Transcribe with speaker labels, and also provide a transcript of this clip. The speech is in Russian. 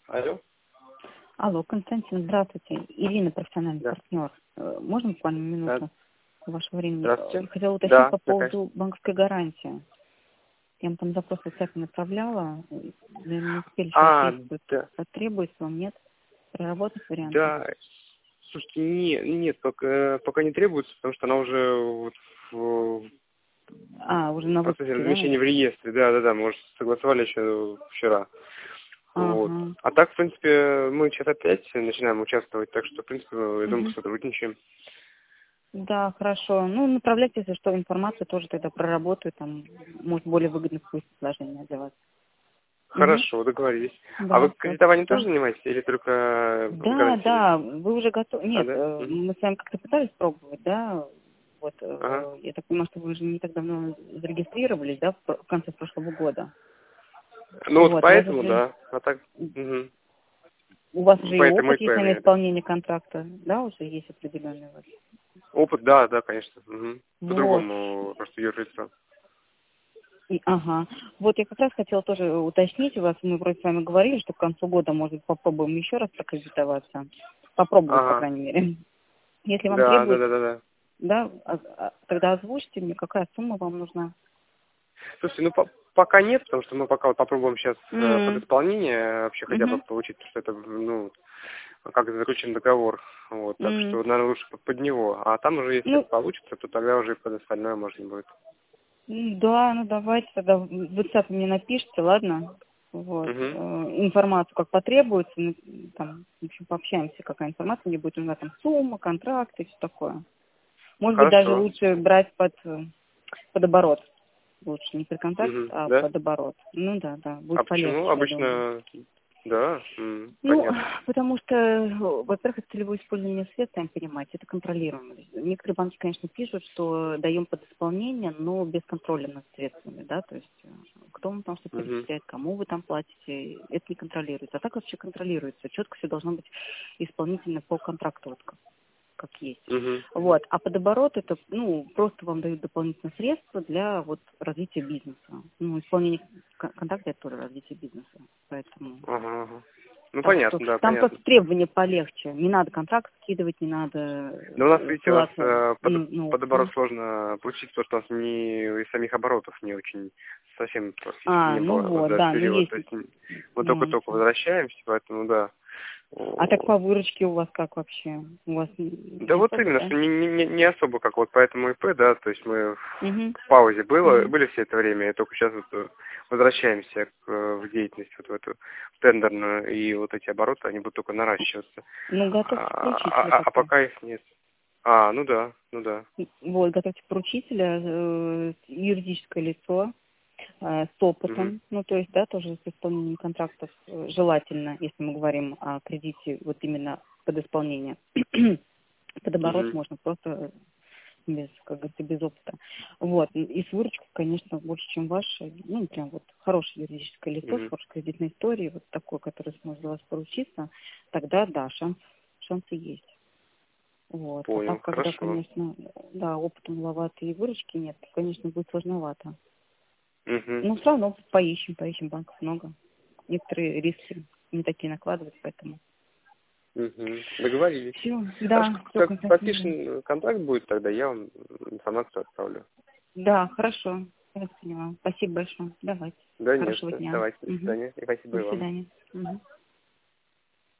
Speaker 1: Алло?
Speaker 2: Алло, Константин, здравствуйте. Ирина, профессиональный
Speaker 1: Да.
Speaker 2: партнер. Можно буквально
Speaker 1: Да.
Speaker 2: минуту вашего времени?
Speaker 1: Здравствуйте.
Speaker 2: Хотела уточнить
Speaker 1: Да,
Speaker 2: по
Speaker 1: да, конечно.
Speaker 2: поводу банковской гарантии. Я вам там запрос WhatsApp отправляла. Наверное, не успели еще
Speaker 1: А,
Speaker 2: ответить.
Speaker 1: да,
Speaker 2: Потребуется вам, нет? Проработать варианты?
Speaker 1: да. Слушайте, нет, пока не требуется, потому что она уже вот в
Speaker 2: Уже на
Speaker 1: процессе
Speaker 2: выпуске, да,
Speaker 1: размещения в
Speaker 2: наверное?
Speaker 1: реестре. Да, мы уже согласовали еще вчера. Вот.
Speaker 2: Ага.
Speaker 1: А так, в принципе, мы сейчас опять начинаем участвовать, так что, в принципе, я думаю,
Speaker 2: Мгм.
Speaker 1: сотрудничаем.
Speaker 2: Да, хорошо. Ну, направляйте, если что, информацию тоже тогда проработаю. Там, может, более выгодно будет предложение для вас. Угу.
Speaker 1: Хорошо, договорились. А вы
Speaker 2: Да,
Speaker 1: кредитованием тоже
Speaker 2: да.
Speaker 1: занимаетесь или только
Speaker 2: Да,
Speaker 1: гарантией?
Speaker 2: да, вы уже готовы.
Speaker 1: А,
Speaker 2: Нет,
Speaker 1: да? Мгм.
Speaker 2: мы с вами как-то пытались пробовать, да. Вот,
Speaker 1: Ага.
Speaker 2: я так понимаю, что вы уже не так давно зарегистрировались, да, в конце прошлого года.
Speaker 1: Ну вот
Speaker 2: Вот,
Speaker 1: поэтому, да. А так,
Speaker 2: у вас уже и
Speaker 1: по этому
Speaker 2: опыт
Speaker 1: ИП
Speaker 2: есть, наверное,
Speaker 1: имею в виду.
Speaker 2: исполнения контракта, да, уже есть определенный у вас.
Speaker 1: Опыт, да, конечно.
Speaker 2: Вот.
Speaker 1: По-другому просто юрлицо.
Speaker 2: Ага. Вот я как раз хотела тоже уточнить у вас, мы вроде с вами говорили, что к концу года, может, попробуем еще раз прокредитоваться. Попробовать, по
Speaker 1: Ага.
Speaker 2: крайней мере. Если вам
Speaker 1: Да.
Speaker 2: требуется, да, тогда озвучьте мне, какая сумма вам нужна.
Speaker 1: Слушайте, пока нет, потому что мы пока вот попробуем сейчас под
Speaker 2: М,
Speaker 1: исполнение вообще хотя бы
Speaker 2: мгм,
Speaker 1: получить, потому что это, как заключен договор. Вот, так что,
Speaker 2: м.
Speaker 1: наверное, лучше под него. А там уже, если
Speaker 2: Ну,
Speaker 1: получится, то тогда уже под остальное можно будет.
Speaker 2: да, ну давайте тогда в WhatsApp мне напишите, ладно? Вот.
Speaker 1: Угу.
Speaker 2: Информацию как потребуется, там, в общем, пообщаемся, какая информация мне будет нужна, там, сумма, контракт и все такое. Может быть, даже
Speaker 1: Хорошо.
Speaker 2: лучше брать под оборот. Лучше не под контракт, а
Speaker 1: Да?
Speaker 2: под оборот. Ну да,
Speaker 1: А
Speaker 2: будет полегче,
Speaker 1: почему?
Speaker 2: я думаю.
Speaker 1: Обычно, да,
Speaker 2: Ну,
Speaker 1: понятно.
Speaker 2: потому что, во-первых, это целевое использование средств, сами понимаете, это контролируемо. Некоторые банки, конечно, пишут, что даем под исполнение, но без контроля над средствами, да, то есть кто вам там что
Speaker 1: Угу.
Speaker 2: перечисляет, кому вы там платите, это не контролируется. А так вообще контролируется. Четко все должно быть исполнительно по контракту, вот как есть.
Speaker 1: Угу.
Speaker 2: Вот. А под оборот это, просто вам дают дополнительные средства для вот развития бизнеса. Ну, исполнение контракта это тоже развитие бизнеса. Поэтому
Speaker 1: Ага. Ну,
Speaker 2: так что
Speaker 1: понятно, да,
Speaker 2: там
Speaker 1: понятно.
Speaker 2: просто требования полегче. Не надо контракт скидывать, не надо
Speaker 1: Да у нас, видите, у нас
Speaker 2: ссылаться на
Speaker 1: под
Speaker 2: опции.
Speaker 1: оборот сложно получить, потому что у нас из самих оборотов не очень, совсем практически не
Speaker 2: Ну
Speaker 1: было
Speaker 2: вот,
Speaker 1: за этот
Speaker 2: да, ну
Speaker 1: период.
Speaker 2: есть
Speaker 1: То есть мы только-только
Speaker 2: нюансы.
Speaker 1: возвращаемся, поэтому да.
Speaker 2: А так по выручке у вас как вообще? У вас
Speaker 1: Да
Speaker 2: не
Speaker 1: вот
Speaker 2: особо,
Speaker 1: именно,
Speaker 2: да?
Speaker 1: что не особо как вот поэтому ИП, да, то есть мы
Speaker 2: Угу.
Speaker 1: в паузе
Speaker 2: Угу.
Speaker 1: были все это время, и только сейчас вот возвращаемся в деятельность вот в эту тендерную, и вот эти обороты, они будут только наращиваться.
Speaker 2: Ну, готовьте поручителя
Speaker 1: А
Speaker 2: пока.
Speaker 1: пока их нет. Ну да.
Speaker 2: Вот, готовьте поручителя, юридическое лицо, с
Speaker 1: Мгм.
Speaker 2: опытом, ну, то есть, да, тоже с исполнением контрактов желательно, если мы говорим о кредите вот именно под исполнение. Под оборот
Speaker 1: Мгм.
Speaker 2: можно просто без, как говорится, без опыта. Вот. И с выручкой, конечно, больше, чем ваше. Ну, прям вот хорошее юридическое лицо, с
Speaker 1: Мгм.
Speaker 2: хорошей кредитной историей, вот такое, которое сможет за вас поручиться, тогда, да, шансы есть. Вот. А
Speaker 1: Понял,
Speaker 2: так, когда,
Speaker 1: хорошо.
Speaker 2: конечно, да, опыта маловато и выручки нет, то, конечно, будет сложновато.
Speaker 1: Мгм.
Speaker 2: Но все равно поищем, банков много. Некоторые риски не такие накладывают, поэтому.
Speaker 1: Мгм. Договорились.
Speaker 2: Все,
Speaker 1: Хорошо,
Speaker 2: да, все,
Speaker 1: как
Speaker 2: Константин, да.
Speaker 1: подпишем контракт будет, тогда я вам информацию отправлю.
Speaker 2: Да, хорошо, я вас поняла. Спасибо большое. Давайте.
Speaker 1: Да, не за
Speaker 2: Хорошего
Speaker 1: что.
Speaker 2: дня.
Speaker 1: Давайте, до
Speaker 2: Мгм.
Speaker 1: свидания. И спасибо
Speaker 2: До
Speaker 1: и вам.
Speaker 2: свидания. Мгм.